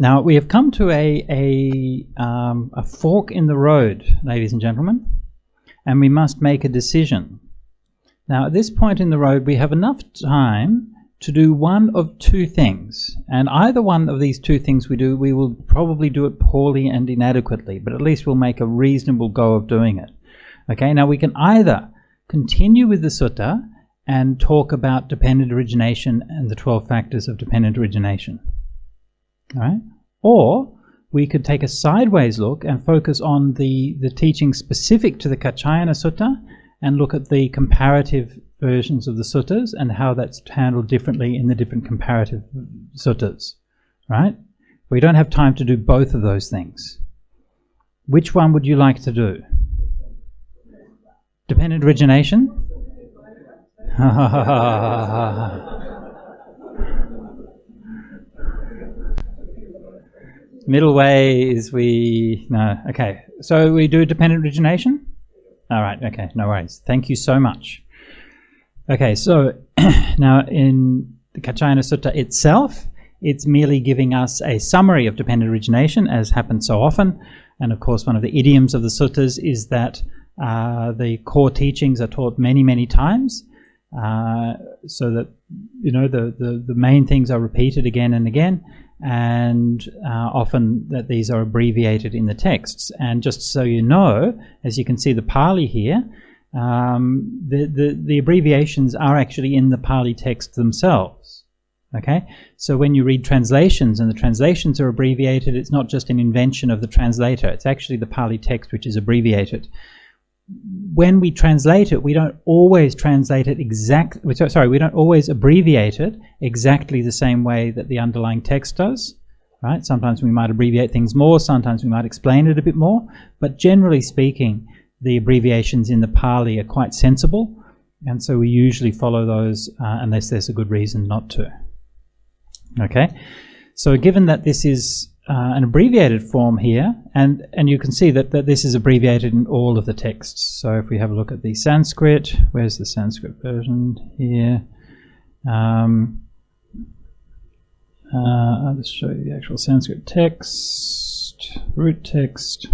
Now we have come to a fork in the road, ladies and gentlemen, and we must make a decision. Now at this point in the road we have enough time to do one of two things, and either one of these two things we will probably do it poorly and inadequately, but at least we'll make a reasonable go of doing it. Okay, now we can either continue with the sutta and talk about dependent origination and the 12 factors of dependent origination. All right? Or we could take a sideways look and focus on the teaching specific to the Kaccayana Sutta and look at the comparative versions of the suttas and how that's handled differently in the different comparative suttas. Right? We don't have time to do both of those things. Which one would you like to do? Dependent origination? Middle way is no, okay. So we do dependent origination? All right, okay, no worries. Thank you so much. Okay, so now in the Kaccayana Sutta itself, it's merely giving us a summary of dependent origination, as happens so often. And of course, one of the idioms of the suttas is that the core teachings are taught many, many times. So that, you know, the main things are repeated again and again, and often that these are abbreviated in the texts. And just so you know, as you can see the Pali here, the abbreviations are actually in the Pali text themselves. Okay, so when you read translations and the translations are abbreviated, it's not just an invention of the translator, it's actually the Pali text which is abbreviated. When we translate it, we don't always translate it we don't always abbreviate it exactly the same way that the underlying text does. Right? Sometimes we might abbreviate things more, sometimes we might explain it a bit more, but generally speaking, the abbreviations in the Pali are quite sensible, and so we usually follow those unless there's a good reason not to. Okay, so given that this is an abbreviated form here, and you can see that this is abbreviated in all of the texts. So if we have a look at the Sanskrit, where's the Sanskrit version here? I'll just show you the actual Sanskrit text, root text.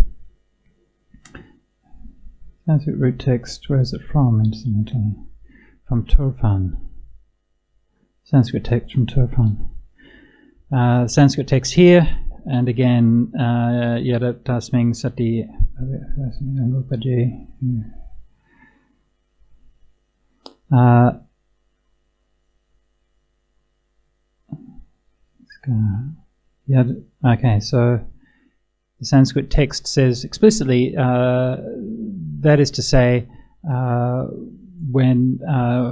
Sanskrit root text, where is it from, incidentally? From Turfan. Sanskrit text from Turfan. Sanskrit text here, and again, Yadat Tasming Sati Angopaji. Okay, so the Sanskrit text says explicitly, that is to say, when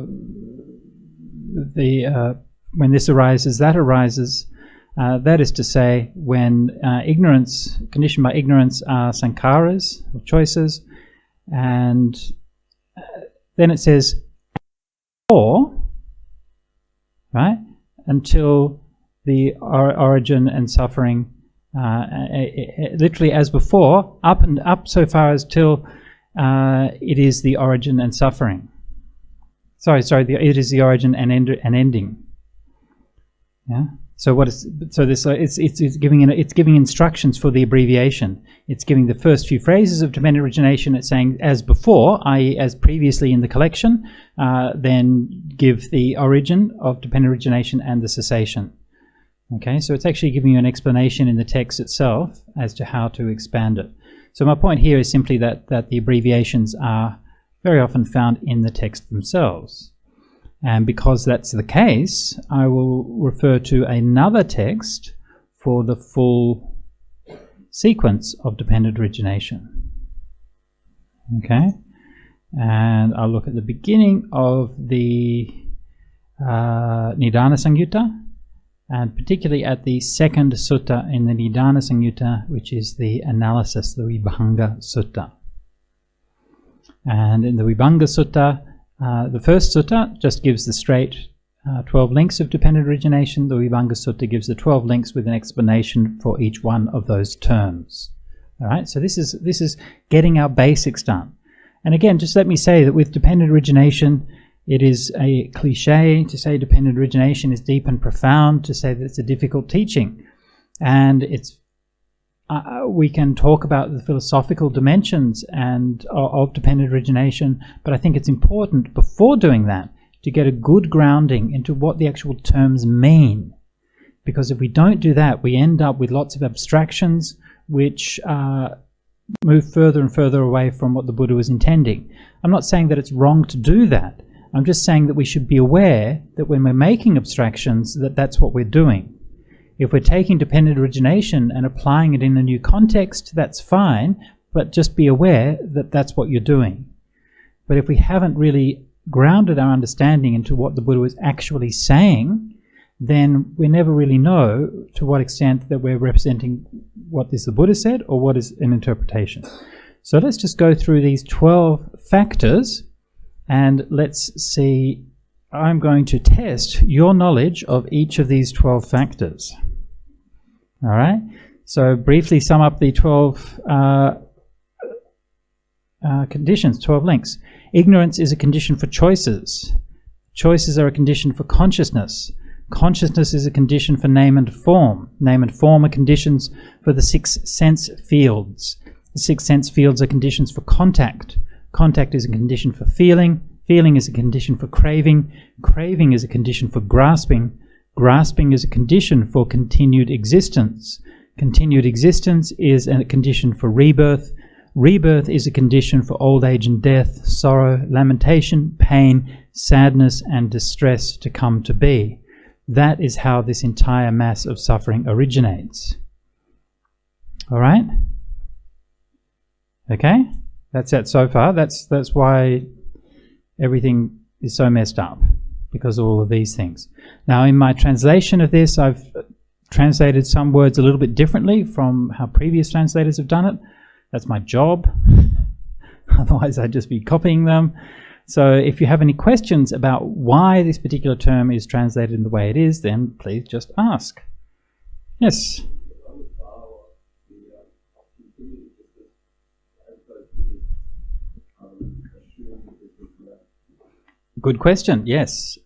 this arises, that arises. That is to say, when ignorance, conditioned by ignorance, are sankharas, or choices, and then it says, or, right, until the origin and suffering, literally as before, up so far as till it is the origin and suffering. It is the origin and ending. Yeah. So what is it's giving instructions for the abbreviation. It's giving the first few phrases of dependent origination. It's saying as before, i.e. as previously in the collection, then give the origin of dependent origination and the cessation. Okay, so it's actually giving you an explanation in the text itself as to how to expand it. So my point here is simply that the abbreviations are very often found in the text themselves. And because that's the case, I will refer to another text for the full sequence of dependent origination. Okay, and I'll look at the beginning of the Nidana Samyutta, and particularly at the second sutta in the Nidana Samyutta, which is the analysis, the Vibhanga Sutta. And in the Vibhanga Sutta, the first sutta just gives the straight 12 links of dependent origination. The Vibhanga Sutta gives the 12 links with an explanation for each one of those terms. All right, so this is getting our basics done. And again, just let me say that with dependent origination, it is a cliche to say dependent origination is deep and profound, to say that it's a difficult teaching. And it's we can talk about the philosophical dimensions and of dependent origination, but I think it's important before doing that to get a good grounding into what the actual terms mean. Because if we don't do that, we end up with lots of abstractions which move further and further away from what the Buddha was intending. I'm not saying that it's wrong to do that. I'm just saying that we should be aware that when we're making abstractions, that's what we're doing. If we're taking dependent origination and applying it in a new context, that's fine, but just be aware that that's what you're doing. But if we haven't really grounded our understanding into what the Buddha was actually saying, then we never really know to what extent that we're representing what is the Buddha said or what is an interpretation. So let's just go through these 12 factors and let's see. I'm going to test your knowledge of each of these 12 factors. All right, so briefly sum up the 12 conditions, 12 links. Ignorance is a condition for choices. Choices are a condition for consciousness. Consciousness is a condition for name and form. Name and form are conditions for the 6 sense fields. The 6 sense fields are conditions for contact. Contact is a condition for feeling. Feeling is a condition for craving. Craving is a condition for grasping. Grasping is a condition for continued existence. Continued existence is a condition for rebirth. Rebirth is a condition for old age and death, sorrow, lamentation, pain, sadness, and distress to come to be. That is how this entire mass of suffering originates. All right? Okay? That's it so far. That's why everything is so messed up, because of all of these things. Now, in my translation of this, I've translated some words a little bit differently from how previous translators have done it. That's my job. Otherwise, I'd just be copying them. So if you have any questions about why this particular term is translated in the way it is, then please just ask. Yes? Good question, yes.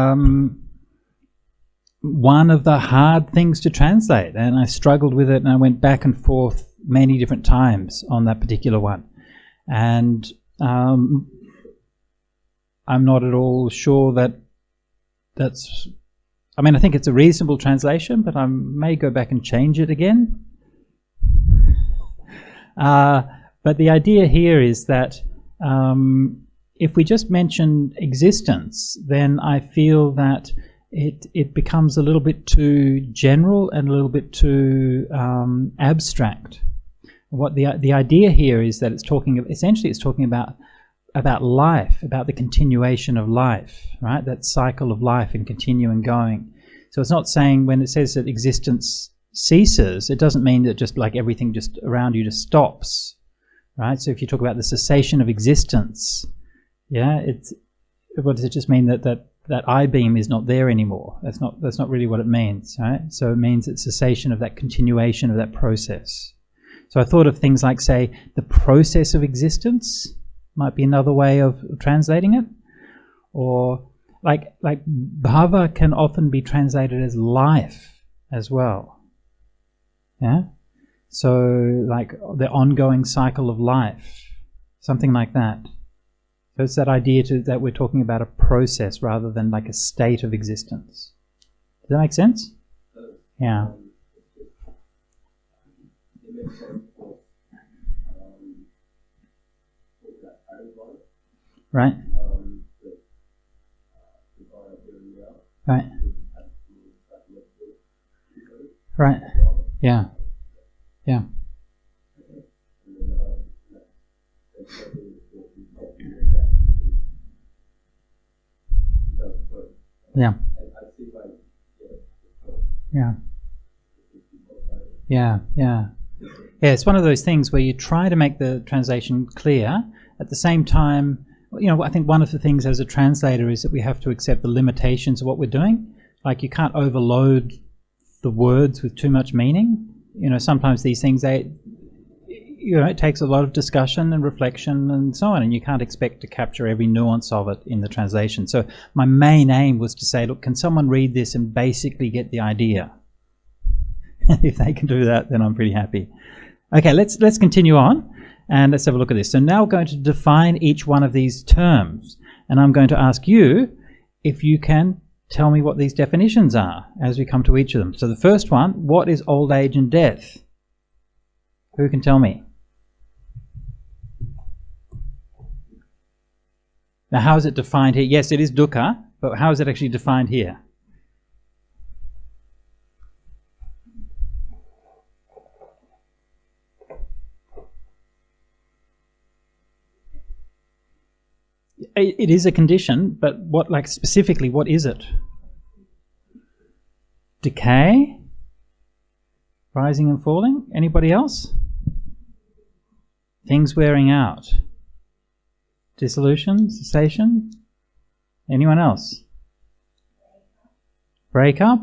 One of the hard things to translate, and I struggled with it and I went back and forth many different times on that particular one. And I'm not at all sure that's... I mean, I think it's a reasonable translation, but I may go back and change it again. But the idea here is that if we just mention existence, then I feel that it becomes a little bit too general and a little bit too abstract. What the idea here is that it's talking about life, about the continuation of life, right? That cycle of life and continuing going. So it's not saying when it says that existence ceases, it doesn't mean that just like everything just around you just stops, right? So if you talk about the cessation of existence, yeah, what does it just mean that I-beam is not there anymore? That's not really what it means, right? So it means it's cessation of that continuation of that process. So I thought of things like, say, the process of existence might be another way of translating it, or like bhava can often be translated as life as well. Yeah, so like the ongoing cycle of life, something like that. So it's that idea that we're talking about a process rather than like a state of existence. Does that make sense? Yeah. Right. Right. Right. Yeah. Yeah. Yeah. Yeah. Yeah. Yeah. Yeah, it's one of those things where you try to make the translation clear. At the same time, you know, I think one of the things as a translator is that we have to accept the limitations of what we're doing. Like, you can't overload the words with too much meaning. You know, sometimes these things, it takes a lot of discussion and reflection and so on, and you can't expect to capture every nuance of it in the translation. So my main aim was to say, look, can someone read this and basically get the idea? If they can do that, then I'm pretty happy. Okay, let's continue on and let's have a look at this. So now we're going to define each one of these terms, and I'm going to ask you if you can tell me what these definitions are as we come to each of them. So the first one, what is old age and death? Who can tell me? Now, how is it defined here? Yes, it is dukkha, but how is it actually defined here? It is a condition, but what, like specifically, what is it? Decay? Rising and falling? Anybody else? Things wearing out. Dissolution? Cessation? Anyone else? Breakup?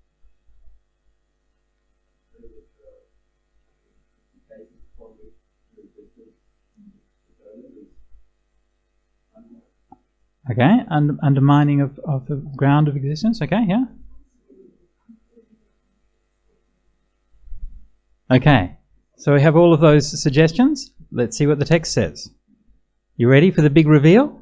Okay, undermining of the ground of existence. Okay, yeah. Okay, so we have all of those suggestions. Let's see what the text says. You ready for the big reveal?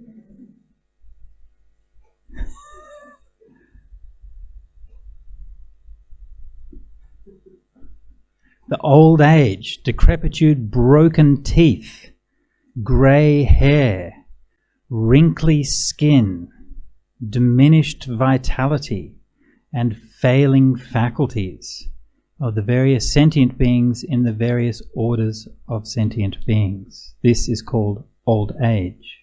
The old age, decrepitude, broken teeth, grey hair, wrinkly skin, diminished vitality, and failing faculties of the various sentient beings in the various orders of sentient beings. This is called old age.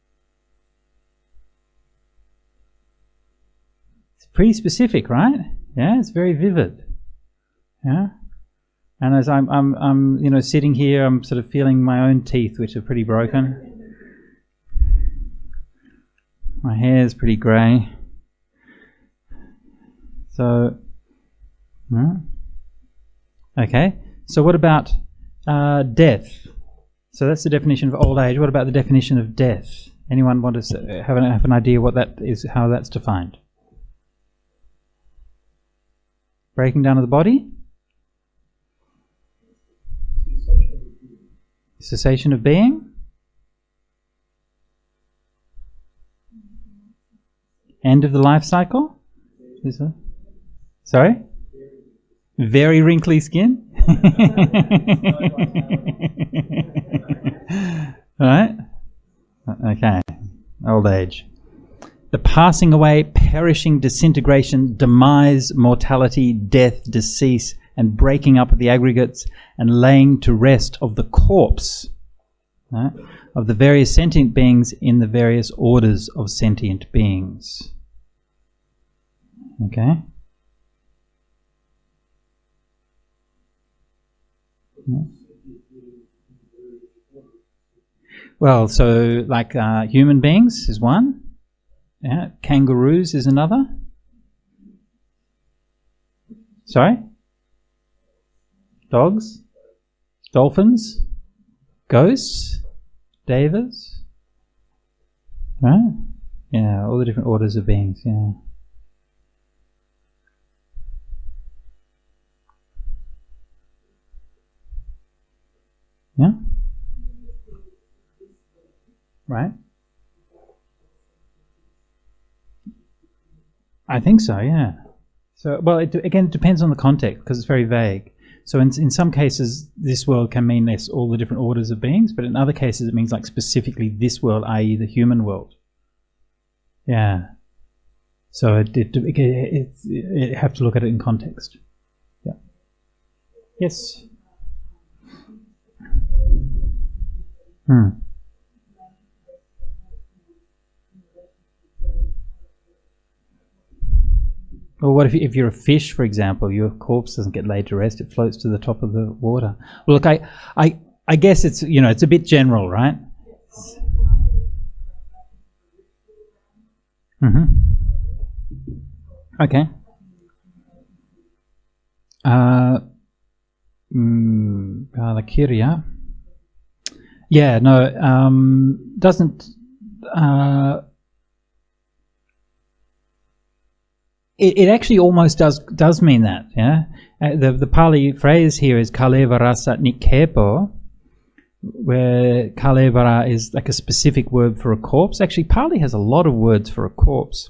It's pretty specific, right? Yeah, it's very vivid. Yeah, and as I'm you know, sitting here, I'm sort of feeling my own teeth, which are pretty broken. My hair is pretty grey. So, okay. So what about death? So that's the definition of old age. What about the definition of death? Anyone want to have an idea what that is, how that's defined? Breaking down of the body? Cessation of being? End of the life cycle? Is that? Sorry? Very wrinkly skin? Right? Okay. Old age. The passing away, perishing, disintegration, demise, mortality, death, decease, and breaking up of the aggregates and laying to rest of the corpse, right, of the various sentient beings in the various orders of sentient beings. Okay. Well, so like human beings is one. Yeah. Kangaroos is another. Sorry? Dogs? Dolphins? Ghosts? Devas? Right? Yeah, all the different orders of beings, yeah. Yeah? Right? I think so, yeah. So, well, again, it depends on the context because it's very vague. So in some cases, this world can mean this, all the different orders of beings, but in other cases it means like specifically this world, i.e. the human world. Yeah. So you have to look at it in context. Yeah. Yes? Well, what if you're a fish, for example, your corpse doesn't get laid to rest; it floats to the top of the water. Well, look, I guess it's, you know, it's a bit general, right? Okay. Kalakirya. Yeah, no, doesn't. It actually almost does mean that. Yeah, the Pali phrase here is kalevara sat nikhepo, where kalevara is like a specific word for a corpse. Actually, Pali has a lot of words for a corpse.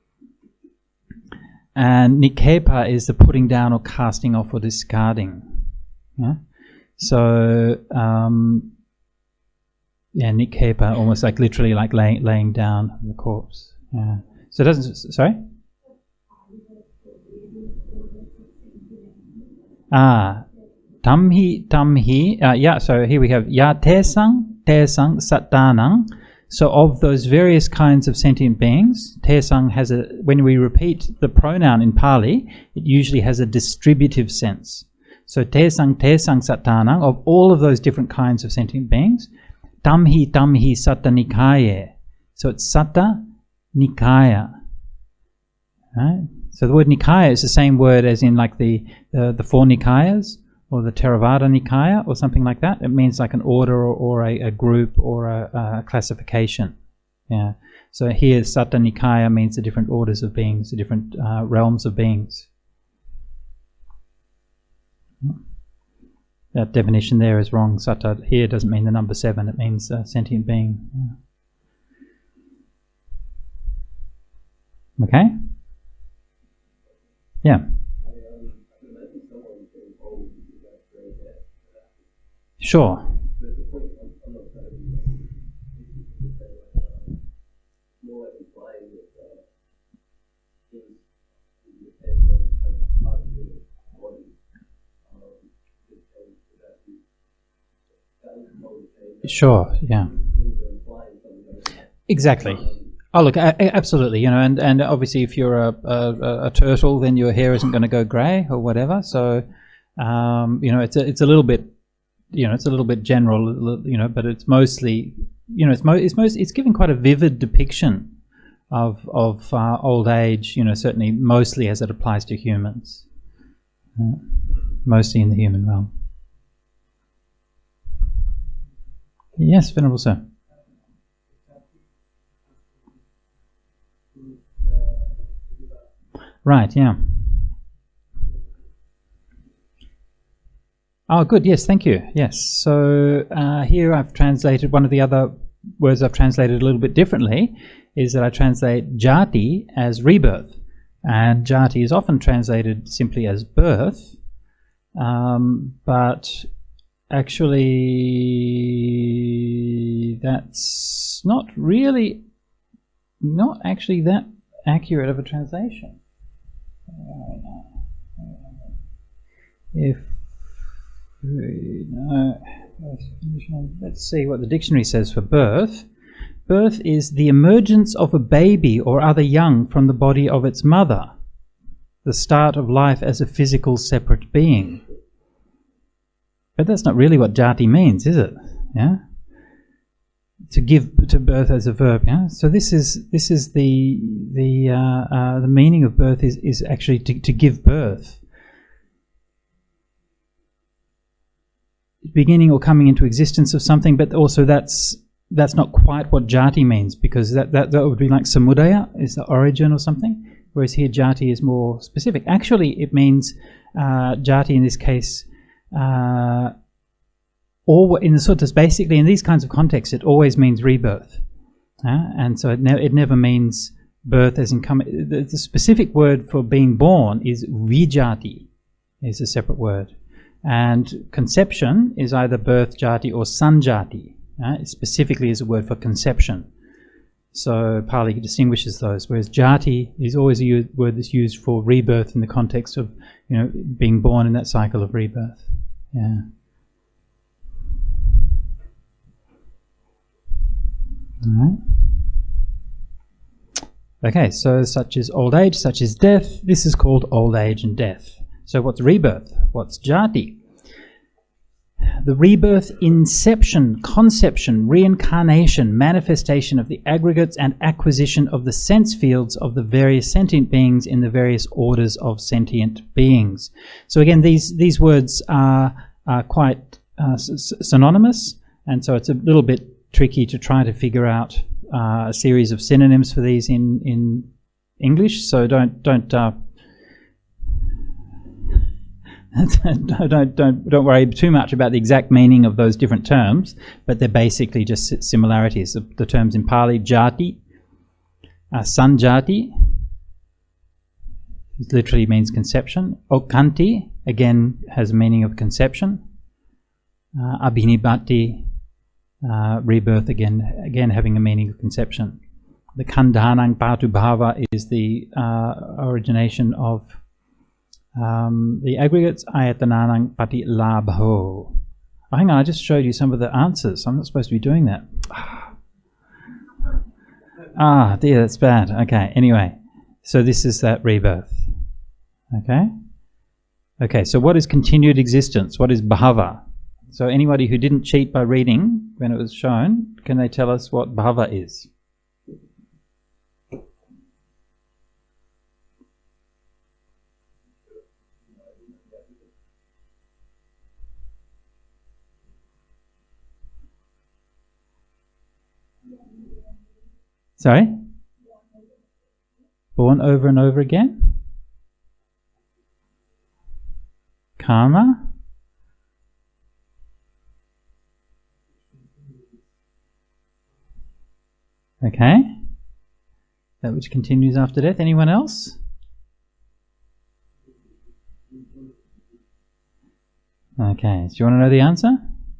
And nikhepa is the putting down or casting off or discarding. Yeah? So, yeah, nikhepa, almost like literally like laying down the corpse. Yeah. So it doesn't, sorry? Tamhi, yeah, so here we have ya tesang satanang. So of those various kinds of sentient beings, tesang has a, when we repeat the pronoun in Pali, it usually has a distributive sense. So tesang satanang, of all of those different kinds of sentient beings, tamhi satta nikaye. So it's satta nikaya. Right? So the word nikaya is the same word as in like the four nikayas, or the Theravada Nikaya, or something like that. It means like an order or a group or a classification. Yeah. So here, Satta Nikaya means the different orders of beings, the different realms of beings. That definition there is wrong. Satta here doesn't mean the number 7. It means sentient being. Yeah. Okay. Yeah. Sure. Sure, yeah. Exactly. Oh, look, absolutely, you know, and obviously if you're a turtle, then your hair isn't going to go grey or whatever. So, you know, it's a little bit, you know, it's a little bit general, you know, but it's mostly, you know, it's giving quite a vivid depiction of old age, you know, certainly mostly as it applies to humans, mostly in the human realm. Yes, Venerable Sir. Right, yeah. Oh, good. Yes, thank you. Yes. So here I've translated, one of the other words I've translated a little bit differently is that I translate jati as rebirth. And jati is often translated simply as birth, but actually that's not actually that accurate of a translation. Let's see what the dictionary says for birth. Birth is the emergence of a baby or other young from the body of its mother, the start of life as a physical separate being. But that's not really what jati means, is it? Yeah, to give to birth as a verb. Yeah. So this is the meaning of birth is actually to give birth. Beginning or coming into existence of something, but also that's not quite what jati means, because that would be like samudaya is the origin or something, whereas here jati is more specific. Actually, it means jati in this case, or in the suttas, basically in these kinds of contexts, it always means rebirth, and so it never means birth as in coming. The specific word for being born is vijati, is a separate word. And conception is either birth jati or sanjati. It specifically is a word for conception. So Pali distinguishes those, whereas jati is always a word that's used for rebirth in the context of, you know, being born in that cycle of rebirth. Yeah. All right. Okay, so such is old age, such is death. This is called old age and death. So what's rebirth? What's jati? The rebirth, inception, conception, reincarnation, manifestation of the aggregates and acquisition of the sense fields of the various sentient beings in the various orders of sentient beings. So again, these words are quite synonymous, and so it's a little bit tricky to try to figure out a series of synonyms for these in English, so don't don't worry too much about the exact meaning of those different terms, but they're basically just similarities. The terms in Pali, jati, sanjati, it literally means conception. Okanti, again, has a meaning of conception. Abhinibhati, rebirth, again having a meaning of conception. The Kandhanang Patu Bhava is the origination of the aggregates. Ayatananang Pati Labho. Oh, hang on, I just showed you some of the answers. I'm not supposed to be doing that. Ah, dear, that's bad. Okay, anyway, so this is that rebirth. Okay? Okay, so what is continued existence? What is bhava? So anybody who didn't cheat by reading when it was shown, can they tell us what bhava is? Sorry? Born over and over again? Karma? Okay. That which continues after death. Anyone else? Okay. Do you want to know the answer?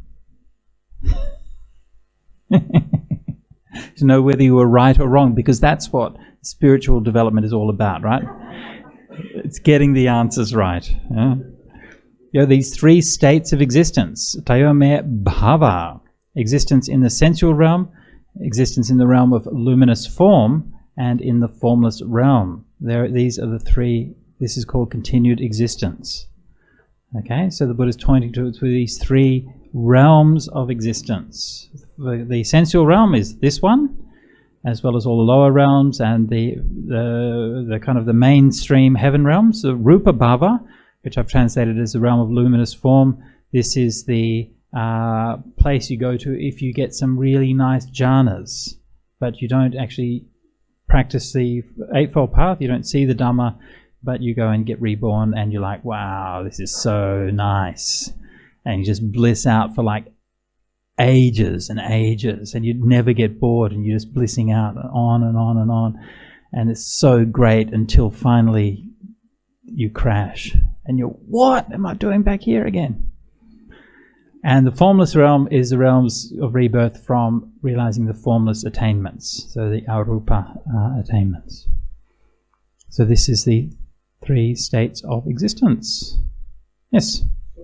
To know whether you were right or wrong, because that's what spiritual development is all about, right? It's getting the answers right. Yeah? You know, these three states of existence, Tayome Bhava, existence in the sensual realm, existence in the realm of luminous form, and in the formless realm. These are the three. This is called continued existence. Okay, so the Buddha is pointing to these three realms of existence. The sensual realm is this one, as well as all the lower realms and the kind of the mainstream heaven realms. The Rupa Bhava, which I've translated as the realm of luminous form. This is the place you go to if you get some really nice jhanas, but you don't actually practice the Eightfold Path, you don't see the Dhamma, but you go and get reborn and you're like, wow, this is so nice. And you just bliss out for like ages and ages, and you never get bored, and you're just blissing out on and on and on. And it's so great until finally you crash and you're, what am I doing back here again? And the formless realm is the realms of rebirth from realizing the formless attainments, so the arupa attainments. So this is the three states of existence. Yes?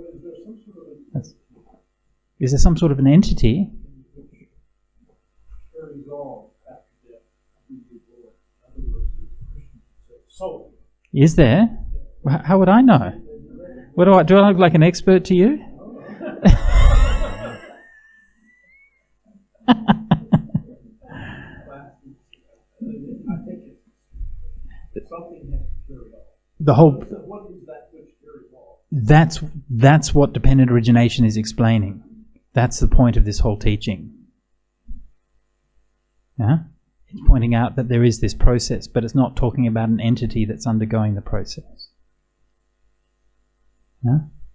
Is there some sort of an entity? Is there? How would I know? What do I look like an expert to you? The whole. That's what dependent origination is explaining. That's the point of this whole teaching. Yeah? It's pointing out that there is this process, but it's not talking about an entity that's undergoing the process. Yeah?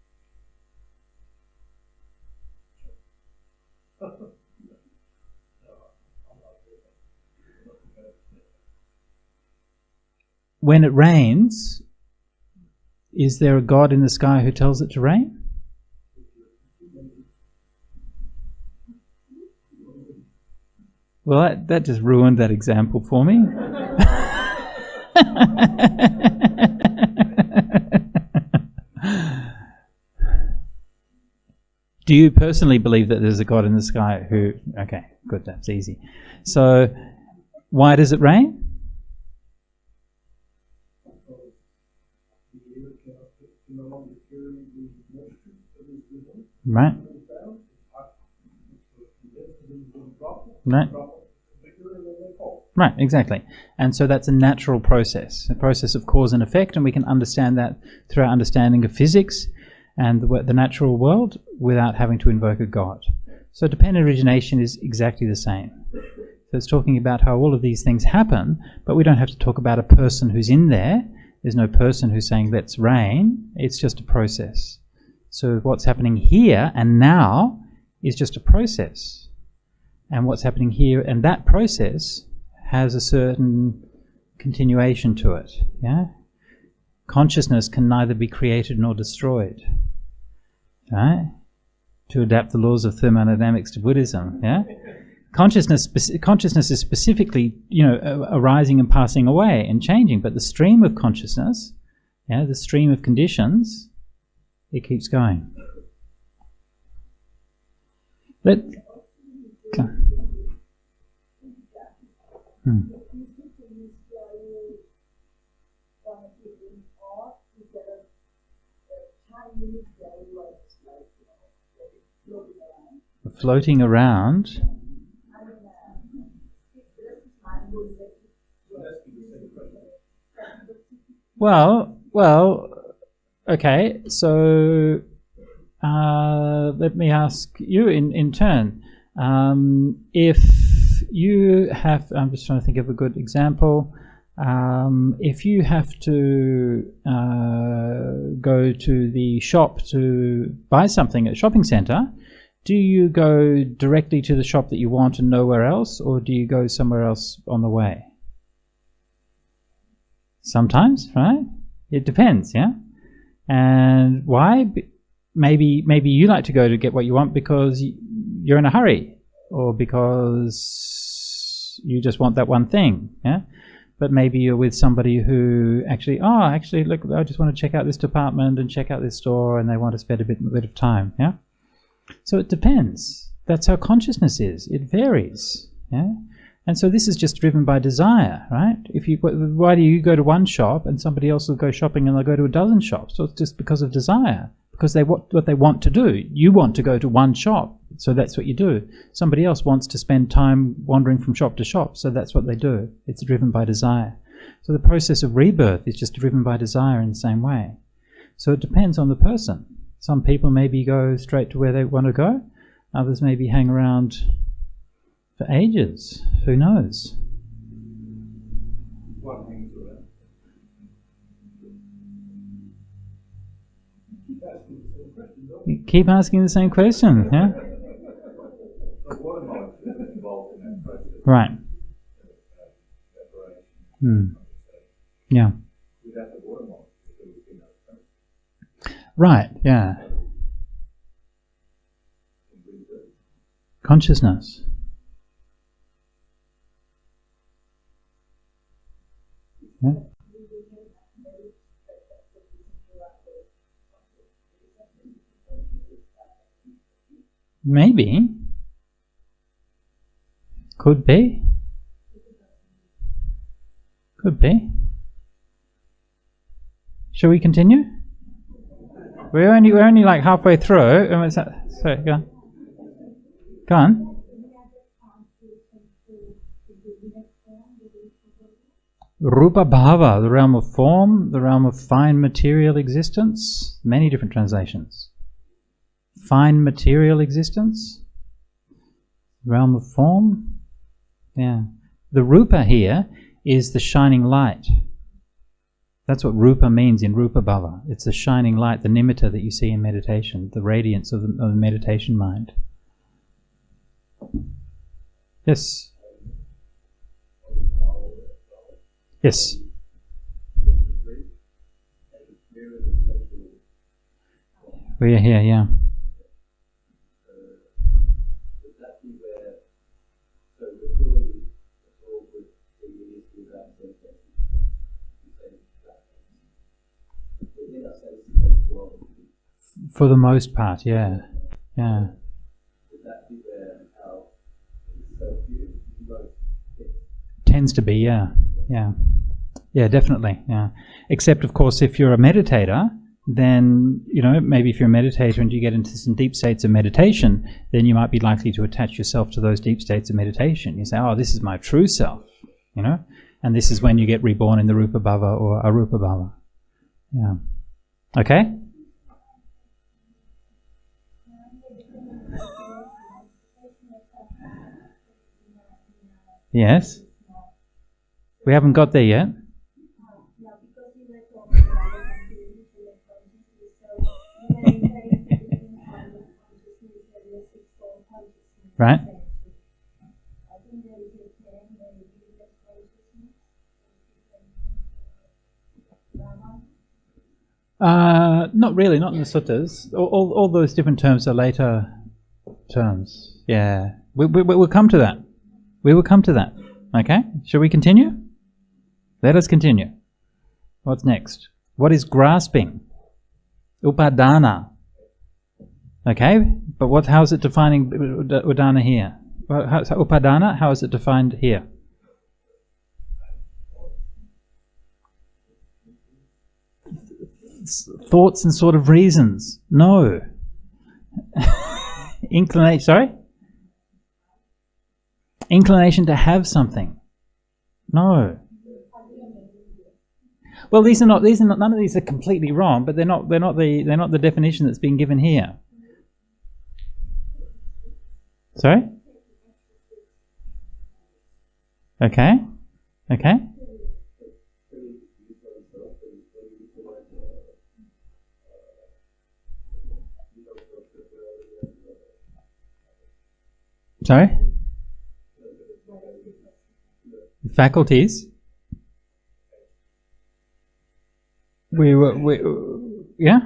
When it rains, is there a God in the sky who tells it to rain? Well, that just ruined that example for me. Do you personally believe that there's a God in the sky who... Okay, good, that's easy. So, why does it rain? Right. Right. Right, exactly. And so that's a natural process, a process of cause and effect, and we can understand that through our understanding of physics and the natural world without having to invoke a God. So dependent origination is exactly the same. So it's talking about how all of these things happen, but we don't have to talk about a person who's in there. There's no person who's saying, let's rain. It's just a process. So what's happening here and now is just a process. And what's happening here and that process has a certain continuation to it. Yeah? Consciousness can neither be created nor destroyed. Right? To adapt the laws of thermodynamics to Buddhism. Yeah? Consciousness is specifically, arising and passing away and changing, but the stream of consciousness, the stream of conditions, it keeps going. Floating around. Well, okay, so let me ask you in turn. If you have, I'm just trying to think of a good example. If you have to go to the shop to buy something at a shopping centre, do you go directly to the shop that you want and nowhere else, or do you go somewhere else on the way? Sometimes, right? It depends, yeah? And why? Maybe you like to go to get what you want because you're in a hurry, or because you just want that one thing, yeah? But maybe you're with somebody who actually, look, I just want to check out this department and check out this store, and they want to spend a bit of time, yeah? So it depends. That's how consciousness is. It varies, yeah? And so this is just driven by desire, right? Why do you go to one shop and somebody else will go shopping and they'll go to a dozen shops? So it's just because of desire, because what they want to do. You want to go to one shop, so that's what you do. Somebody else wants to spend time wandering from shop to shop, so that's what they do. It's driven by desire. So the process of rebirth is just driven by desire in the same way. So it depends on the person. Some people maybe go straight to where they want to go. Others maybe hang around for ages. Who knows? You keep asking the same question, yeah? Right. Yeah. Right, yeah. Consciousness. Yeah. Maybe. Could be. Could be. Shall we continue? We're only like halfway through. Sorry, go on. Go on. Rupa Bhava, the realm of form, the realm of fine material existence. Many different translations. Fine material existence, realm of form. Yeah. The Rupa here is the shining light. That's what Rupa means in Rupa Bhava. It's the shining light, the nimitta that you see in meditation, the radiance of the meditation mind. Yes. Yes. We are here, yeah. For the most part, yeah. Yeah. Tends to be, yeah. Yeah. Yeah, definitely, yeah. Except, of course, if you're a meditator, then, maybe if you're a meditator and you get into some deep states of meditation, then you might be likely to attach yourself to those deep states of meditation. You say, oh, this is my true self, and this is when you get reborn in the Rupa Bhava or Arupa Bhava. Yeah. Okay? Yes? We haven't got there yet. Right? Not really, not in the suttas. All those different terms are later terms. Yeah. We'll come to that. We will come to that. Okay? Shall we continue? Let us continue. What's next? What is grasping? Upadana. Okay? But how is it defining udana here? Upadana, how is it defined here? Thoughts and sort of reasons. No. Inclination, sorry? Inclination to have something. No. Well, these are not. None of these are completely wrong, but they're not the definition that's being given here. Sorry? Okay. Okay. Sorry? Faculties? Yeah?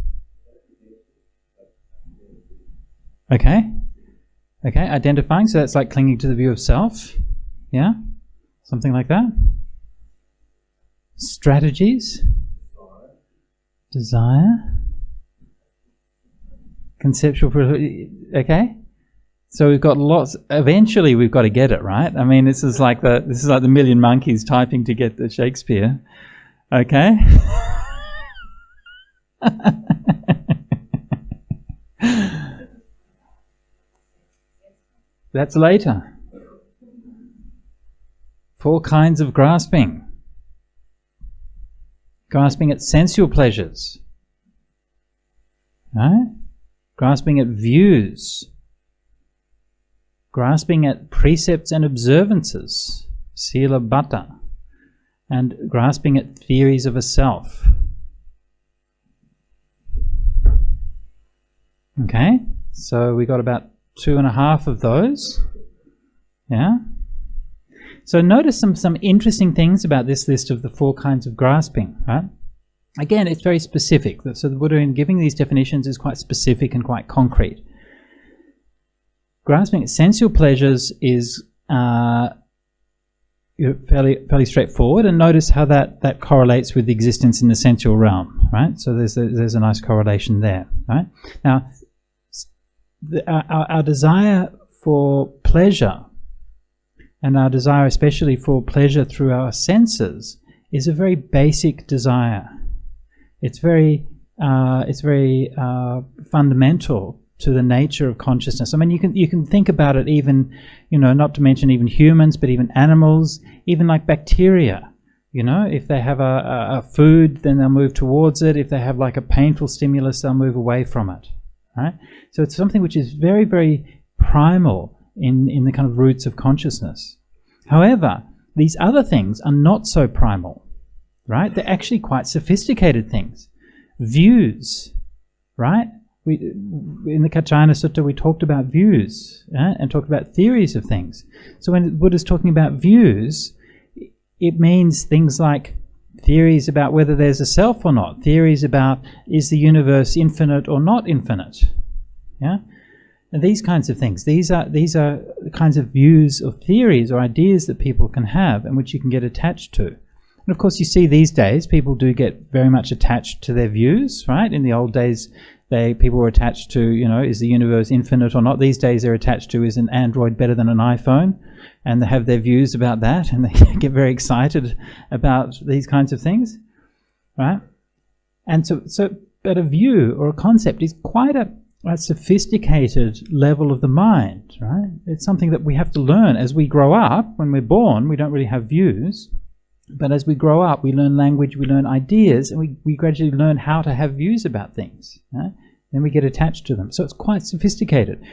Okay. Okay, identifying, so that's like clinging to the view of self. Yeah? Something like that. Strategies? Desire? Conceptual, okay? So we've got lots. Eventually, we've got to get it right. I mean, this is like the million monkeys typing to get the Shakespeare. Okay. That's later. 4 kinds of grasping. Grasping at sensual pleasures. Right? Grasping at views. Grasping at precepts and observances, sila bhatta, and grasping at theories of a self. Okay, so we got about 2.5 of those. Yeah. So notice some interesting things about this list of the 4 kinds of grasping. Right. Again, it's very specific. So the Buddha, in giving these definitions, is quite specific and quite concrete. Grasping at sensual pleasures is fairly straightforward, and notice how that correlates with existence in the sensual realm, right? So there's a nice correlation there, right? Now, our desire for pleasure, and our desire especially for pleasure through our senses, is a very basic desire. It's very fundamental to the nature of consciousness. I mean, you can think about it even, not to mention even humans, but even animals, even like bacteria. If they have a food, then they'll move towards it. If they have like a painful stimulus, they'll move away from it. Right? So it's something which is very, very primal in the kind of roots of consciousness. However, these other things are not so primal. Right? They're actually quite sophisticated things. Views, right? In the Kaccayana Sutta, we talked about views and talked about theories of things. So when Buddha's talking about views, it means things like theories about whether there's a self or not, theories about is the universe infinite or not infinite, yeah, and these kinds of things. These are the kinds of views or theories or ideas that people can have and which you can get attached to. And of course, you see these days people do get very much attached to their views, right? In the old days, people were attached to, is the universe infinite or not? These days they're attached to, is an Android better than an iPhone? And they have their views about that, and they get very excited about these kinds of things, right? And but a view or a concept is quite a sophisticated level of the mind, right? It's something that we have to learn as we grow up. When we're born, we don't really have views. But as we grow up, we learn language, we learn ideas, and we gradually learn how to have views about things. Right? Then we get attached to them. So it's quite sophisticated.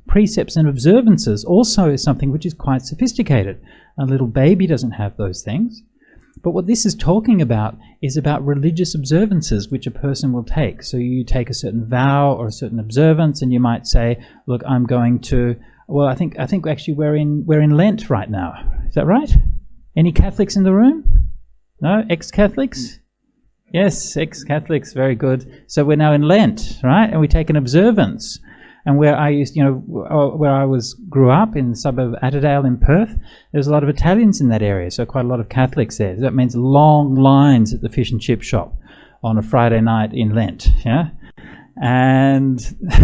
precepts and observances also is something which is quite sophisticated. A little baby doesn't have those things. But what this is talking about is about religious observances which a person will take. So you take a certain vow or a certain observance, and you might say, look, I'm going to, well, I think actually we're in Lent right now. Is that right? Any Catholics in the room? No? Ex-Catholics? Yes, ex-Catholics, very good. So we're now in Lent, right? And we take an observance. And where I used, where I grew up in the suburb of Atterdale in Perth, there's a lot of Italians in that area, so quite a lot of Catholics there. That means long lines at the fish and chip shop on a Friday night in Lent, yeah? And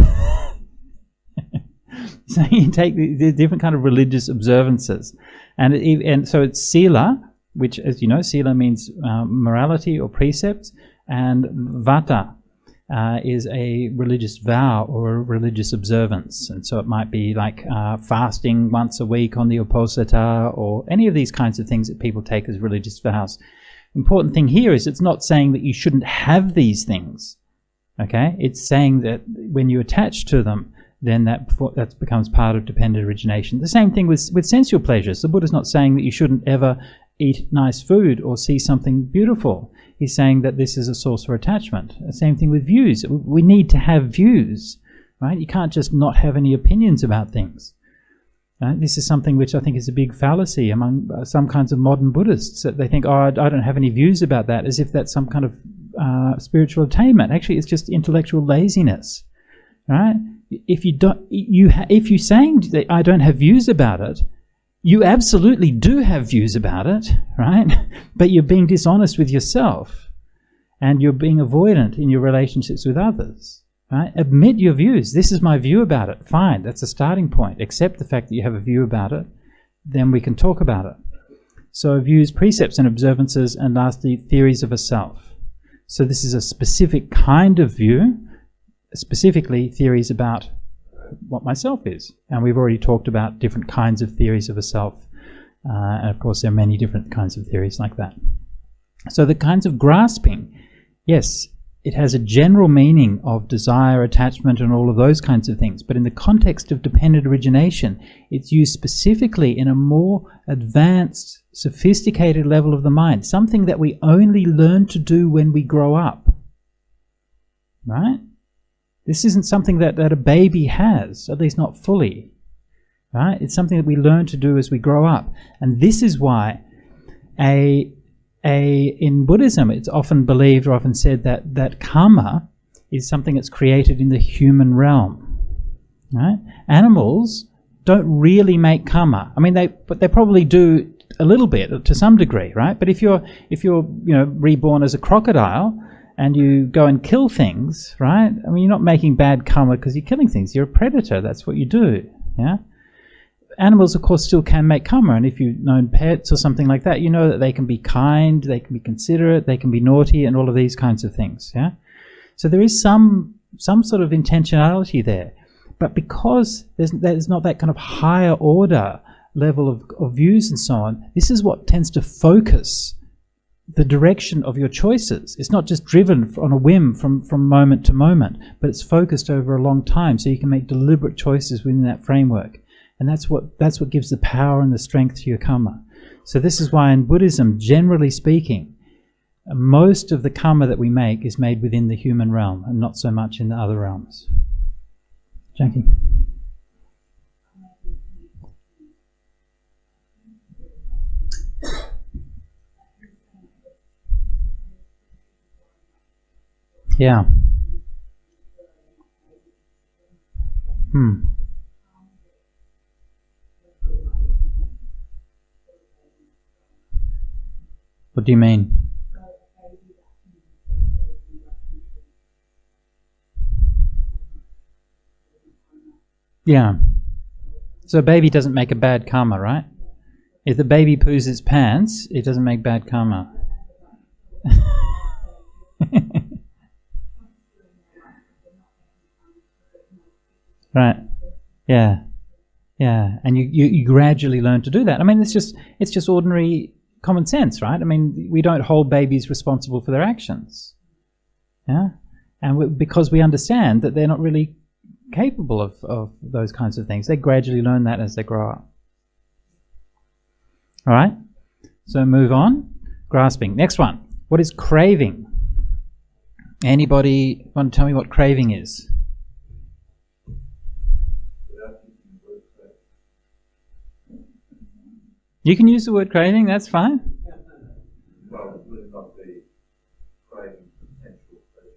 so you take the different kind of religious observances. And so it's sila, which, as you know, sila means morality or precepts, and vata is a religious vow or a religious observance. And so it might be like fasting once a week on the Uposatha, or any of these kinds of things that people take as religious vows. Important thing here is it's not saying that you shouldn't have these things. Okay? It's saying that when you attach to them, then that becomes part of dependent origination. The same thing with sensual pleasures. The Buddha's not saying that you shouldn't ever eat nice food or see something beautiful. He's saying that this is a source for attachment. The same thing with views. We need to have views, right? You can't just not have any opinions about things. Right? This is something which I think is a big fallacy among some kinds of modern Buddhists, that they think, oh, I don't have any views about that, as if that's some kind of spiritual attainment. Actually, it's just intellectual laziness, right? If you're saying that I don't have views about it, you absolutely do have views about it, right? But you're being dishonest with yourself, and you're being avoidant in your relationships with others, right? Admit your views. This is my view about it. Fine, that's a starting point. Accept the fact that you have a view about it, then we can talk about it. So views, precepts and observances, and lastly, theories of a self. So this is a specific kind of view, specifically theories about what myself is. And we've already talked about different kinds of theories of a self. And of course, there are many different kinds of theories like that. So the kinds of grasping, yes, it has a general meaning of desire, attachment, and all of those kinds of things. But in the context of dependent origination, it's used specifically in a more advanced, sophisticated level of the mind, something that we only learn to do when we grow up. Right? This isn't something that a baby has, at least not fully. Right? It's something that we learn to do as we grow up. And this is why in Buddhism it's often believed or often said that karma is something that's created in the human realm. Right? Animals don't really make karma. I mean, they probably do a little bit to some degree, right? But if you're reborn as a crocodile and you go and kill things, right? I mean, you're not making bad karma because you're killing things. You're a predator. That's what you do. Yeah. Animals, of course, still can make karma, and if you've known pets or something like that, you know that they can be kind, they can be considerate, they can be naughty, and all of these kinds of things. Yeah. So there is some sort of intentionality there, but because there's not that kind of higher order level of views and so on, this is what tends to focus the direction of your choices. It's not just driven on a whim from moment to moment, but it's focused over a long time, so you can make deliberate choices within that framework. And that's what gives the power and the strength to your karma. So this is why in Buddhism, generally speaking, most of the karma that we make is made within the human realm and not so much in the other realms. Jackie? Yeah. What do you mean? Yeah. So a baby doesn't make a bad karma, right? If the baby poos its pants, it doesn't make bad karma. Right. Yeah. Yeah. And you gradually learn to do that. I mean, it's just ordinary common sense, right? I mean, we don't hold babies responsible for their actions. Yeah. And because we understand that they're not really capable of those kinds of things. They gradually learn that as they grow up. All right, so move on. Grasping. Next one. What is craving? Anybody want to tell me what craving is? You can use the word craving, that's fine. Well, would it not be craving potential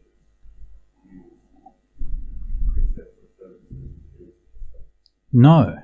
pleasures? No.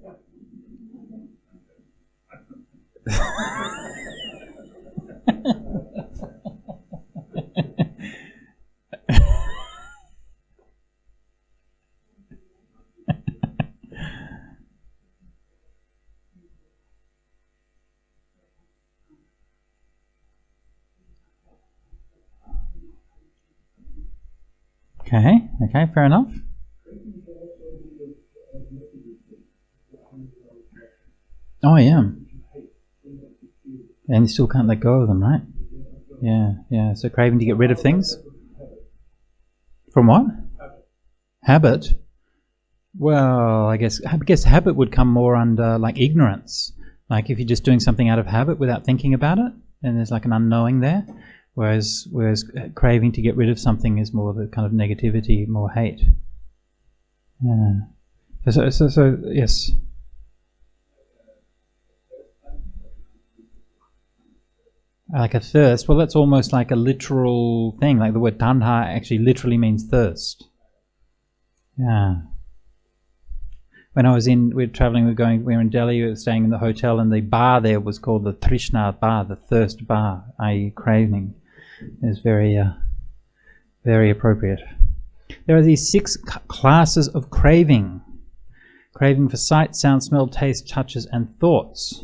Okay, fair enough. Oh yeah. And you still can't let go of them, right? Yeah. So craving to get rid of things? From what? Habit? Well, I guess habit would come more under like ignorance. Like if you're just doing something out of habit without thinking about it, then there's like an unknowing there. Whereas craving to get rid of something is more the kind of negativity, more hate. Yeah. So yes. Like a thirst. Well, that's almost like a literal thing. Like the word tanha actually literally means thirst. Yeah. When I was we were traveling, we were in Delhi, we were staying in the hotel, and the bar there was called the Trishna bar, the thirst bar, i.e. craving. It's very, very appropriate. There are these 6 classes of craving. Craving for sight, sound, smell, taste, touches, and thoughts.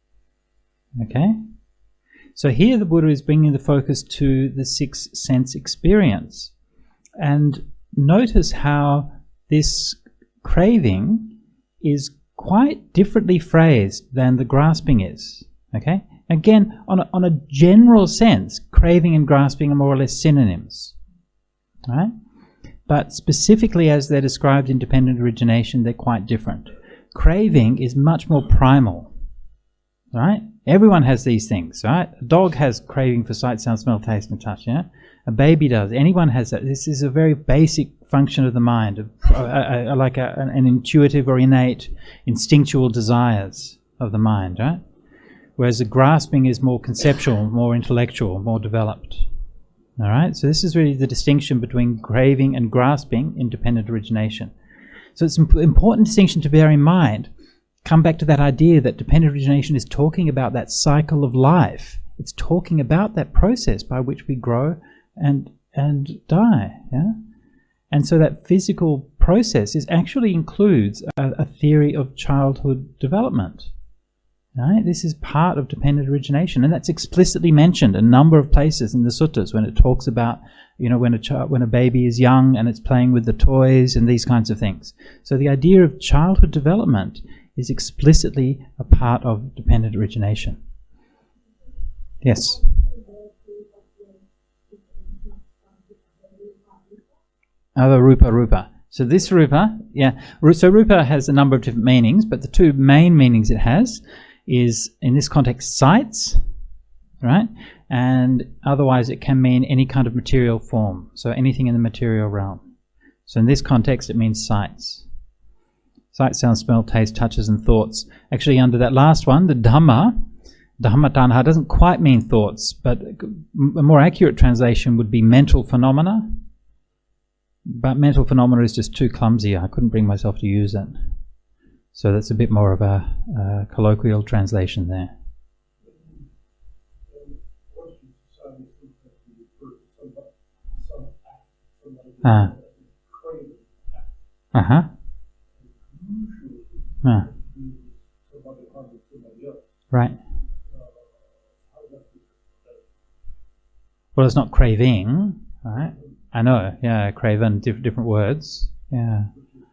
Okay? So here the Buddha is bringing the focus to the 6th sense experience. And notice how this craving is quite differently phrased than the grasping is. Okay? Again, on a general sense, craving and grasping are more or less synonyms. Right? But specifically as they're described in dependent origination, they're quite different. Craving is much more primal. Right? Everyone has these things, right? A dog has craving for sight, sound, smell, taste, and touch, yeah? A baby does. Anyone has that. This is a very basic function of the mind, like an intuitive or innate, instinctual desires of the mind, right? Whereas the grasping is more conceptual, more intellectual, more developed. All right? So this is really the distinction between craving and grasping in dependent origination. So it's an important distinction to bear in mind. Come back to that idea that dependent origination is talking about that cycle of life. It's talking about that process by which we grow and die. Yeah? And so that physical process actually includes a theory of childhood development. Right? This is part of dependent origination, and that's explicitly mentioned a number of places in the suttas when it talks about, when a baby is young and it's playing with the toys and these kinds of things. So the idea of childhood development is explicitly a part of dependent origination. Yes. Other rupa. So this rupa, so rupa has a number of different meanings, but the 2 main meanings it has is, in this context, sights, right? And otherwise it can mean any kind of material form, so anything in the material realm. So in this context it means sights. Sight, sound, smell, taste, touches, and thoughts. Actually, under that last one, the Dhamma tanha doesn't quite mean thoughts, but a more accurate translation would be mental phenomena. But mental phenomena is just too clumsy. I couldn't bring myself to use it. So that's a bit more of a colloquial translation there. Right. Well, it's not craving, right? I know, yeah, craven, different words, yeah.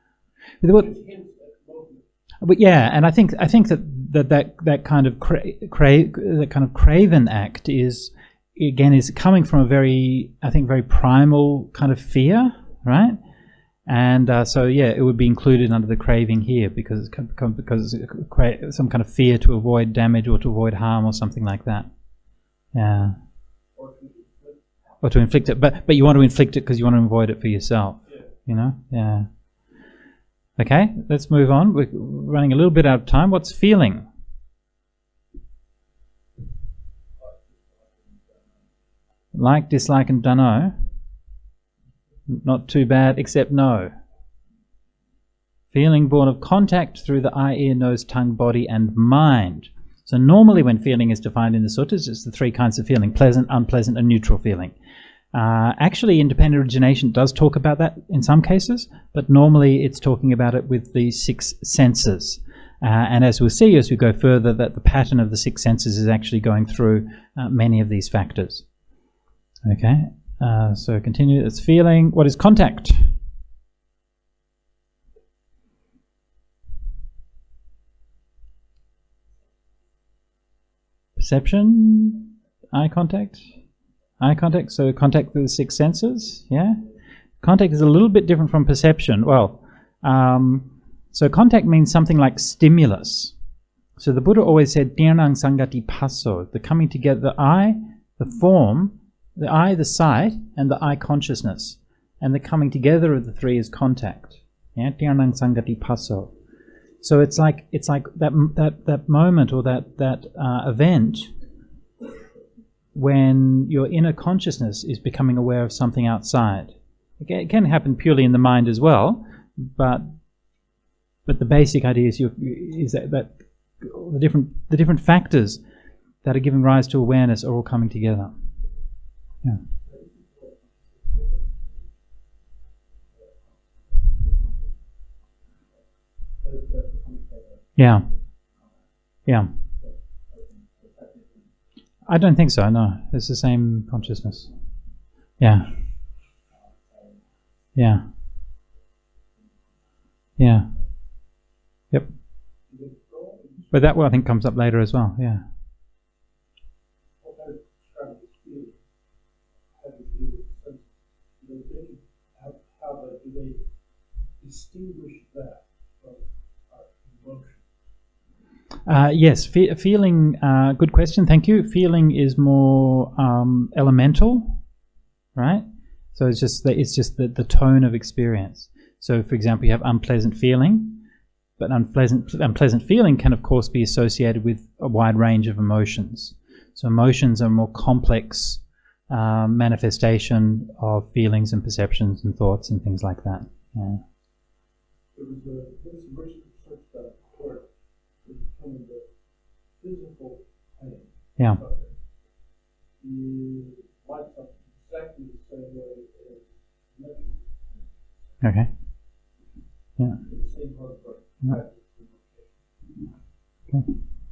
But yeah, and I think that kind of craven act is coming from a very primal kind of fear, right? And so yeah, it would be included under the craving here because it's some kind of fear to avoid damage or to avoid harm or something like that. Yeah. Or to inflict it, but you want to inflict it because you want to avoid it for yourself. Yeah. You know? Yeah. Okay, let's move on. We're running a little bit out of time. What's feeling? Like, dislike, and dunno. Not too bad, except no. Feeling born of contact through the eye, ear, nose, tongue, body, and mind. So normally when feeling is defined in the suttas, it's the three kinds of feeling: pleasant, unpleasant, and neutral feeling. Actually, independent origination does talk about that in some cases, but normally it's talking about it with the six senses. And as we'll see as we go further, that the pattern of the six senses is actually going through many of these factors. Okay, so continue. It's feeling. What is contact? Perception, eye contact, so contact with the six senses, yeah? Contact is a little bit different from perception. Well, so contact means something like stimulus. So the Buddha always said, Tirnang Sangati Passo, the coming together, the eye, the form, the eye, the sight, and the eye consciousness. And the coming together of the three is contact. Yeah, Tirnang Sangati Passo. So it's like that moment or that event when your inner consciousness is becoming aware of something outside. It can happen purely in the mind as well, but the basic idea is that the different factors that are giving rise to awareness are all coming together. Yeah. Yeah. Yeah. I don't think so, no. It's the same consciousness. Yeah. Yeah. Yeah. Yep. But that I think comes up later as well, yeah. How do they distinguish that from emotion? Yes, feeling, good question, thank you. Feeling is more elemental, right? So it's just the tone of experience. So for example, you have unpleasant feeling, but unpleasant feeling can of course be associated with a wide range of emotions. So emotions are a more complex manifestation of feelings and perceptions and thoughts and things like that. Yeah. There was a mercy research that where it determined that physical pain. Yeah. You might have exactly the same way as mental pain. Okay. Yeah. The same part of the brain. Yeah. Okay.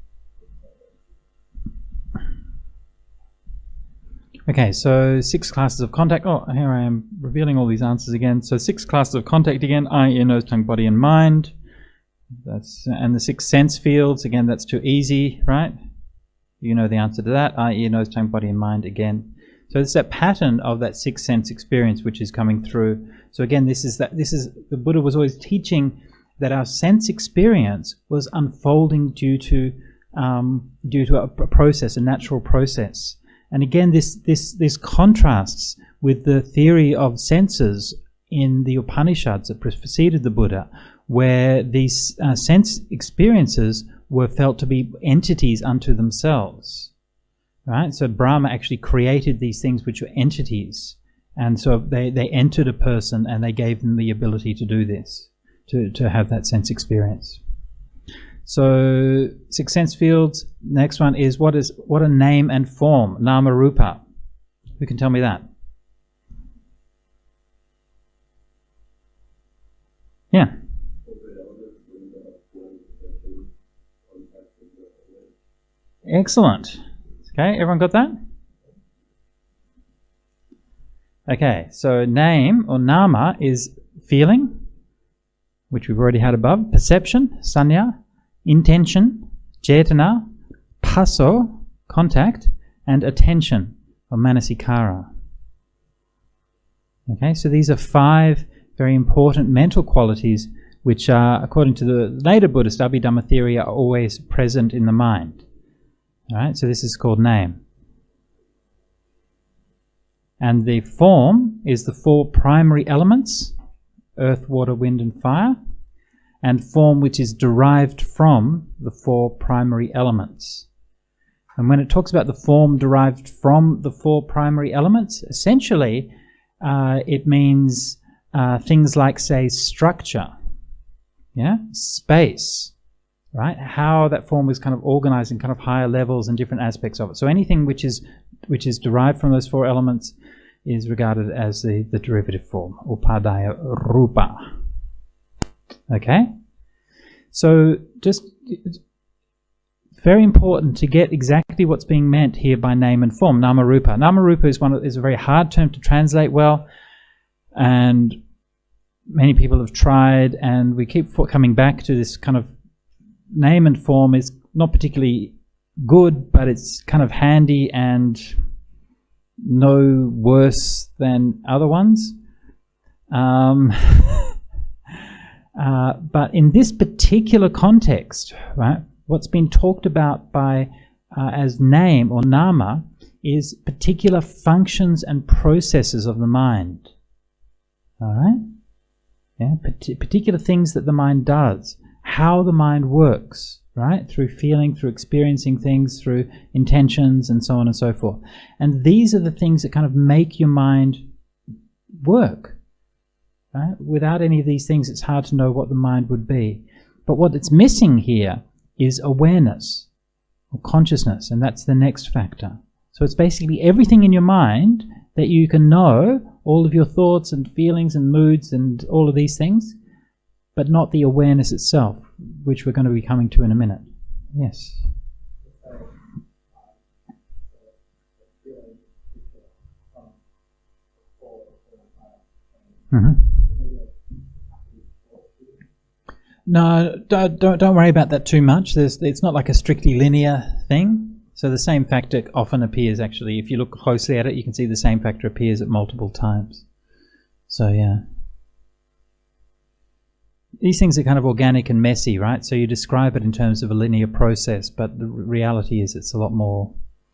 Okay, so 6 classes of contact. Oh, here I am revealing all these answers again. So 6 classes of contact again: eye, ear, nose, tongue, body, and mind. And the 6 sense fields. Again, that's too easy, right? You know the answer to that: eye, ear, nose, tongue, body, and mind. Again, so it's that pattern of that 6 sense experience which is coming through. So again, this is the Buddha was always teaching that our sense experience was unfolding due to a process, a natural process. And again, this contrasts with the theory of senses in the Upanishads that preceded the Buddha, where these sense experiences were felt to be entities unto themselves. Right? So Brahma actually created these things which were entities, and so they entered a person and they gave them the ability to do this, to have that sense experience. So 6 sense fields. Next one is what are name and form? Nama rupa. Who can tell me that? Yeah. Excellent. Okay, everyone got that? Okay, so name or nama is feeling, which we've already had above. Perception, sanya. Intention, cetana. Passo, contact. And attention, or manasikara. Okay, so these are 5 very important mental qualities which are, according to the later Buddhist Abhidhamma theory, are always present in the mind. All right, so this is called name. And the form is the 4 primary elements: earth, water, wind and fire, and form which is derived from the 4 primary elements. And when it talks about the form derived from the 4 primary elements, essentially it means things like, say, structure, yeah, space, right? How that form was kind of organized in kind of higher levels and different aspects of it. So anything which is derived from those 4 elements is regarded as the derivative form, upadaya rupa. Okay? So just very important to get exactly what's being meant here by name and form, nama-rupa. Nama-rupa is a very hard term to translate well, and many people have tried, and we keep coming back to this kind of name and form is not particularly good, but it's kind of handy and no worse than other ones. But in this particular context, right, what's been talked about by as name or nama is particular functions and processes of the mind. All right? Yeah, particular things that the mind does, how the mind works, right? Through feeling, through experiencing things, through intentions, and so on and so forth. And these are the things that kind of make your mind work, right? Without any of these things, it's hard to know what the mind would be. But what it's missing here is awareness or consciousness, and that's the next factor. So it's basically everything in your mind that you can know, all of your thoughts and feelings and moods and all of these things, but not the awareness itself, which we're going to be coming to in a minute. Yes? Mm-hmm. No, don't worry about that too much. It's not like a strictly linear thing. So the same factor often appears, actually. If you look closely at it, you can see the same factor appears at multiple times. So yeah. These things are kind of organic and messy, right? So you describe it in terms of a linear process, but the reality is it's a lot more,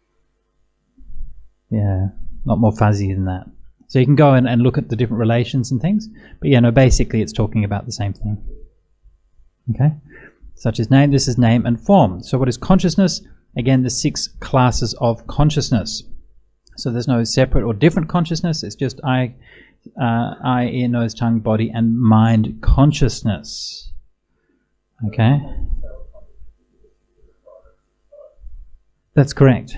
fuzzy than that. So you can go and look at the different relations and things, but yeah, no, basically it's talking about the same thing. Okay? Such as name, this is name and form. So what is consciousness? Again, the 6 classes of consciousness. So there's no separate or different consciousness, it's just eye, ear, nose, tongue, body, and mind consciousness. Okay? That's correct.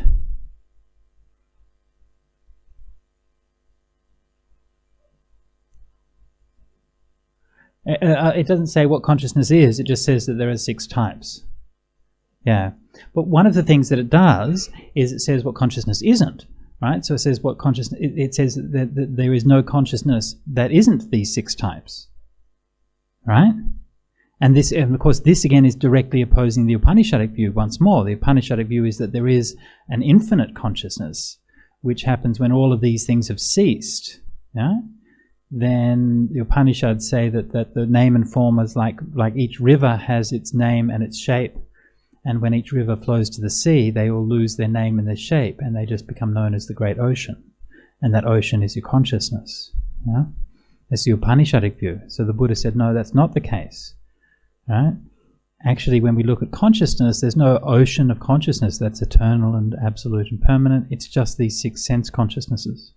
It doesn't say what consciousness is, it just says that there are 6 types. Yeah. But one of the things that it does is it says what consciousness isn't. Right? So it says what consciousness, it says that there is no consciousness that isn't these 6 types. Right? And this, and of course, this again is directly opposing the Upanishadic view once more. The Upanishadic view is that there is an infinite consciousness, which happens when all of these things have ceased. Yeah? Then the Upanishads say that the name and form is like each river has its name and its shape. And when each river flows to the sea, they all lose their name and their shape, and they just become known as the great ocean. And that ocean is your consciousness. Yeah? That's the Upanishadic view. So the Buddha said, no, that's not the case. Right? Actually, when we look at consciousness, there's no ocean of consciousness that's eternal and absolute and permanent. It's just these 6 sense consciousnesses.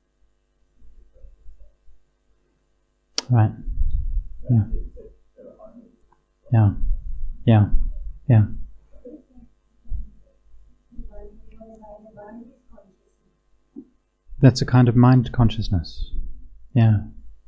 Right? Yeah. Yeah. Yeah. Yeah. That's a kind of mind consciousness. Yeah.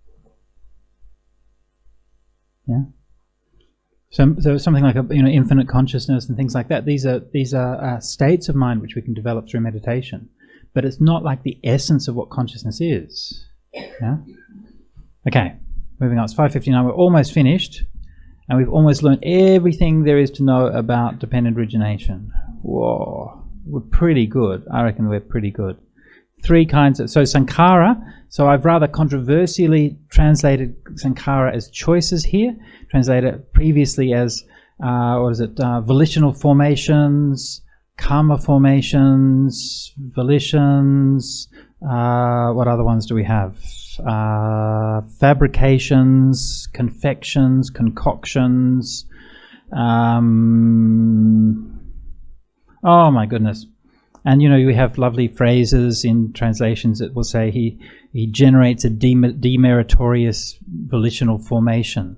Yeah. So something like infinite consciousness and things like that. These are states of mind which we can develop through meditation, but it's not like the essence of what consciousness is. Yeah. Okay. Moving on. It's 5:59. We're almost finished, and we've almost learned everything there is to know about dependent origination. Whoa. We're pretty good. I reckon we're pretty good. three kinds of, so sankhara, so I've rather controversially translated sankhara as choices here, translated it previously as, volitional formations, karma formations, volitions, what other ones do we have? Fabrications, confections, concoctions, oh my goodness. And you know, we have lovely phrases in translations that will say he generates a demeritorious volitional formation.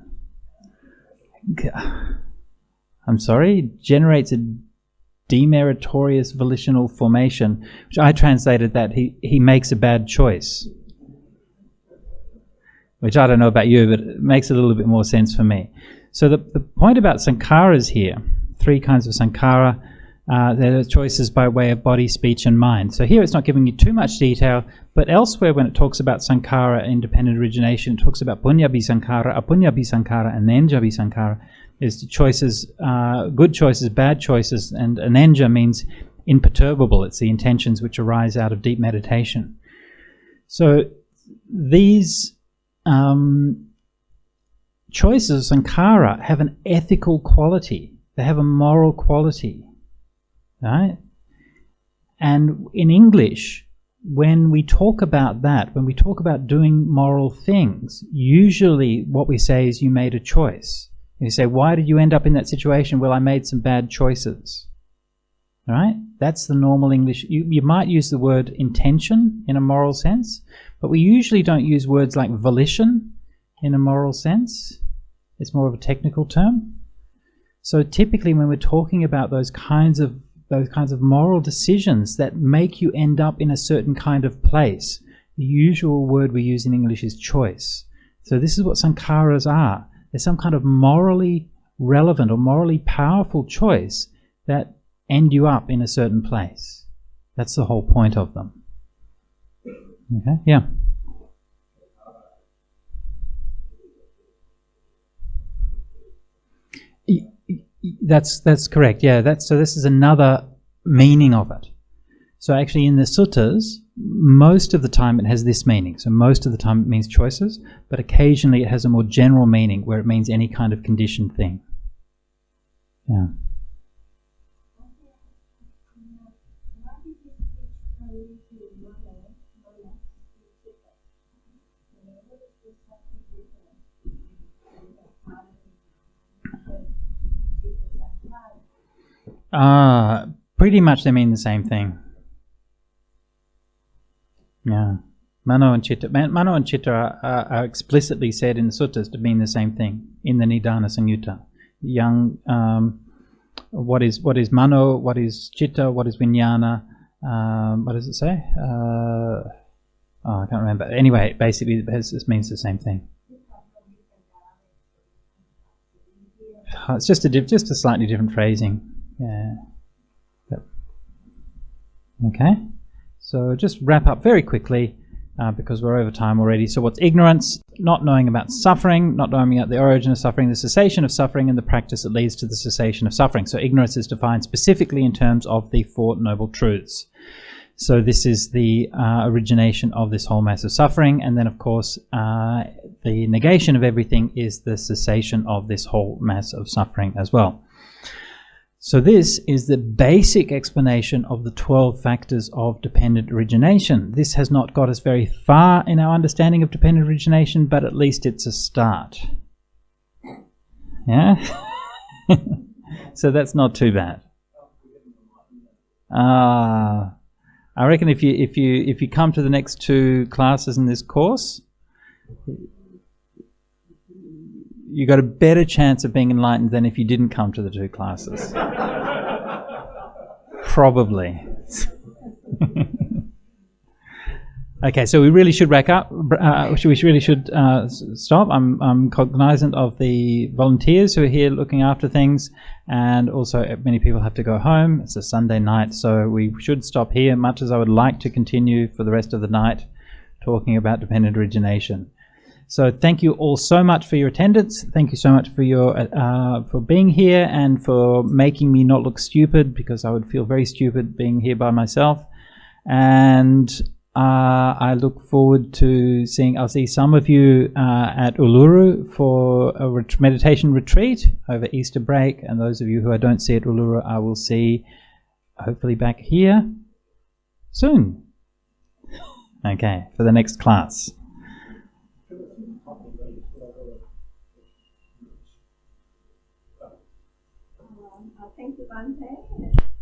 I'm sorry? Generates a demeritorious volitional formation, which I translated that he makes a bad choice. Which I don't know about you, but it makes a little bit more sense for me. So the point about sankharas here, three kinds of sankhara, there are choices by way of body, speech and mind. So here it's not giving you too much detail, but elsewhere when it talks about sankhara, independent origination, it talks about punyabhi sankhara, apunyabhi sankhara and nenjabhi sankhara. There's the choices, good choices, bad choices, and anenja means imperturbable. It's the intentions which arise out of deep meditation. So these choices, sankhara, have an ethical quality. They have a moral quality, right? And in English, when we talk about that, when we talk about doing moral things, usually what we say is you made a choice. And you say, why did you end up in that situation? Well, I made some bad choices. All right? That's the normal English. You might use the word intention in a moral sense, but we usually don't use words like volition in a moral sense. It's more of a technical term. So typically when we're talking about those kinds of moral decisions that make you end up in a certain kind of place, the usual word we use in English is choice. So this is what sankharas are. There's some kind of morally relevant or morally powerful choice that end you up in a certain place. That's the whole point of them. Okay, yeah. That's correct. Yeah, so this is another meaning of it. So actually in the suttas, most of the time it has this meaning. So most of the time it means choices, but occasionally it has a more general meaning where it means any kind of conditioned thing. Yeah. Pretty much they mean the same thing. Yeah. Mano and Chitta. Mano and Chitta are explicitly said in the suttas to mean the same thing in the Nidana Samyutta. What is Mano, what is Chitta, what is Vijnana, what does it say? I can't remember. Anyway, basically it means the same thing. It's just a slightly different phrasing. Yeah. Yep. Okay. So just wrap up very quickly because we're over time already. So what's ignorance? Not knowing about suffering, not knowing about the origin of suffering, the cessation of suffering, and the practice that leads to the cessation of suffering. So ignorance is defined specifically in terms of the Four Noble Truths. So this is the origination of this whole mass of suffering, and then of course the negation of everything is the cessation of this whole mass of suffering as well. So this is the basic explanation of the 12 factors of dependent origination. This has not got us very far in our understanding of dependent origination, but at least it's a start. Yeah? So that's not too bad. I reckon if you come to the next 2 classes in this course, you got a better chance of being enlightened than if you didn't come to the 2 classes. Probably. Okay, so we really should wrap up. We really should stop. I'm cognizant of the volunteers who are here looking after things, and also many people have to go home. It's a Sunday night, so we should stop here, much as I would like to continue for the rest of the night talking about dependent origination. So thank you all so much for your attendance. Thank you so much for your for being here and for making me not look stupid, because I would feel very stupid being here by myself. And I look forward to seeing. I'll see some of you at Uluru for a meditation retreat over Easter break, and those of you who I don't see at Uluru, I will see hopefully back here soon. Okay, for the next class. Thank you, Bante.